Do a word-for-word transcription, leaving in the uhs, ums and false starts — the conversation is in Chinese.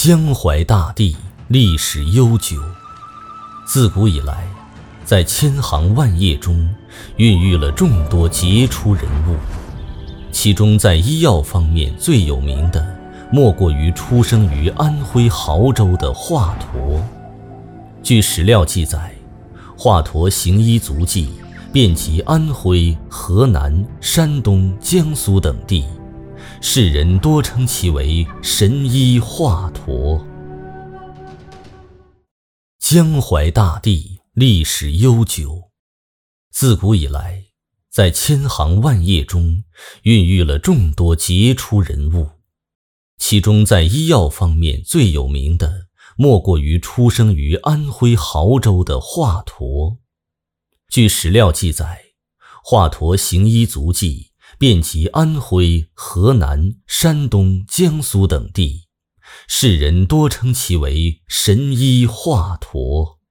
江淮大地历史悠久，自古以来，在千行万业中孕育了众多杰出人物，其中在医药方面最有名的，莫过于出生于安徽亳州的华佗。据史料记载，华佗行医足迹遍及安徽、河南、山东、江苏等地，世人多称其为神医华佗。江淮大地历史悠久，自古以来，在千行万业中孕育了众多杰出人物，其中在医药方面最有名的，莫过于出生于安徽亳州的华佗。据史料记载，华佗行医足迹遍及安徽、河南、山东、江苏等地，世人多称其为神医华佗。